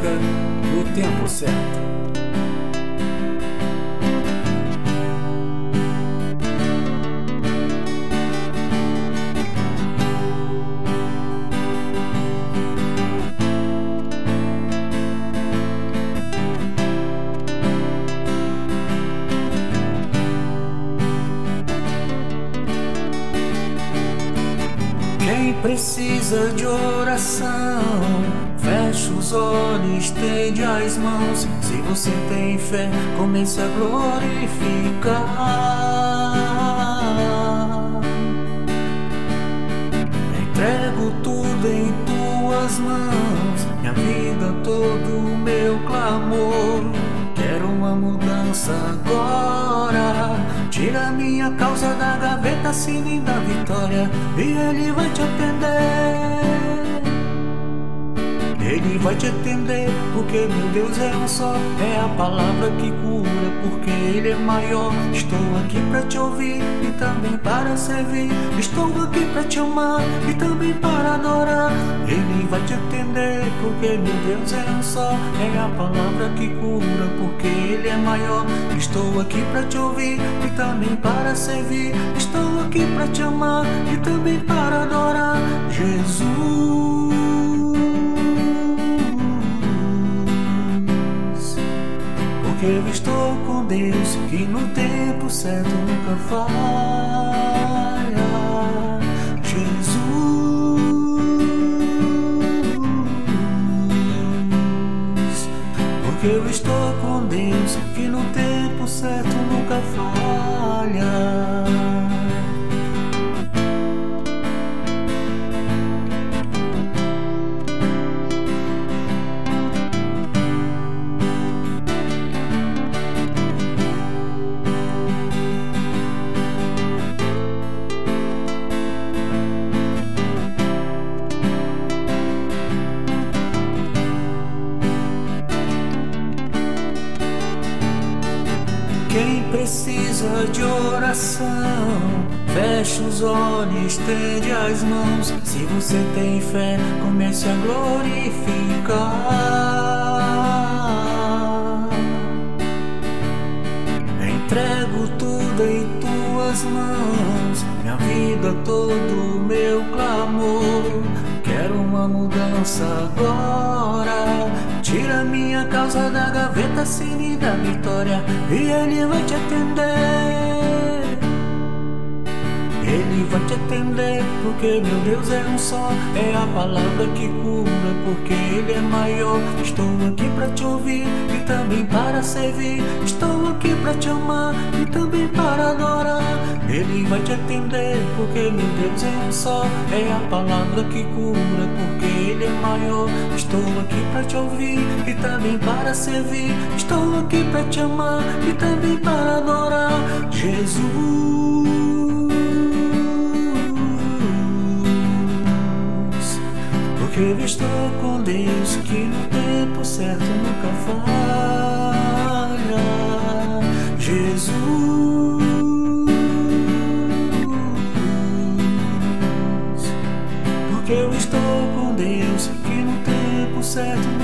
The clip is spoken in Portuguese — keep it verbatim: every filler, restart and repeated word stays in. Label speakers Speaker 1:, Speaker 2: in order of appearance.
Speaker 1: música no tempo certo.
Speaker 2: Quem precisa de oração, fecha os olhos, estende as mãos. Se você tem fé, comece a glorificar. Entrego tudo em tuas mãos, minha vida, todo o meu clamor. Quero uma mudança agora. Tira minha causa da gaveta, assine da vitória, e Ele vai te atender. Ele vai te atender, porque meu Deus é um só. É a palavra que cura, porque Ele é maior. Estou aqui para te ouvir e também para servir. Estou aqui para te amar e também para adorar. Ele vai te atender, porque meu Deus é um só. É a palavra que cura, porque Ele é maior. Estou aqui para te ouvir e também para servir. Estou aqui para te amar e também para adorar. Jesus, porque eu estou com Deus, que no tempo certo nunca falha. Jesus, porque eu estou com Deus, que no tempo certo nunca falha. Quem precisa de oração, fecha os olhos, estende as mãos. Se você tem fé, comece a glorificar. Entrego tudo em tuas mãos, minha vida, todo o meu clamor. Quero uma mudança agora. Tira minha causa da gaveta, assine da vitória, e Ele vai te atender. Ele vai te atender, porque meu Deus é um só. É a palavra que cura, porque Ele é maior. Estou aqui para te ouvir e também para servir. Estou aqui para te amar e também para adorar. Ele vai te atender, porque meu Deus é um só. É a palavra que cura, porque Ele é maior. Estou aqui para te ouvir e também para servir. Estou aqui para te amar e também para adorar. Jesus, porque eu estou com Deus, que no tempo certo nunca falha. Jesus, porque eu estou com Deus, que no tempo certo